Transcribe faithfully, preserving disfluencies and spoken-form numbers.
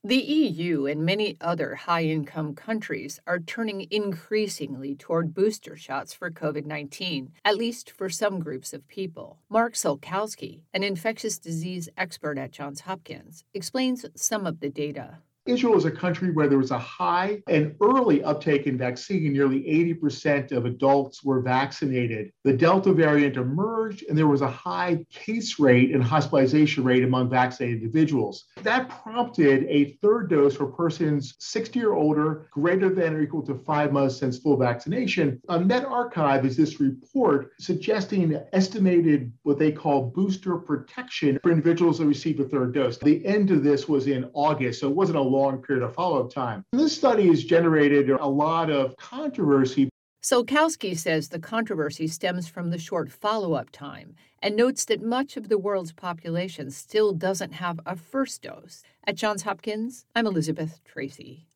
The E U and many other high income countries are turning increasingly toward booster shots for COVID nineteen, at least for some groups of people. Mark Solkowski, an infectious disease expert at Johns Hopkins, explains some of the data. Israel is a country where there was a high and early uptake in vaccine. Nearly eighty percent of adults were vaccinated. The Delta variant emerged, and there was a high case rate and hospitalization rate among vaccinated individuals. That prompted a third dose for persons sixty or older, greater than or equal to five months since full vaccination. A medRxiv is this report suggesting estimated what they call booster protection for individuals that received a third dose. The end of this was in August, so it wasn't a long period of follow-up time. This study has generated a lot of controversy. Solkowski says the controversy stems from the short follow-up time and notes that much of the world's population still doesn't have a first dose. At Johns Hopkins, I'm Elizabeth Tracy.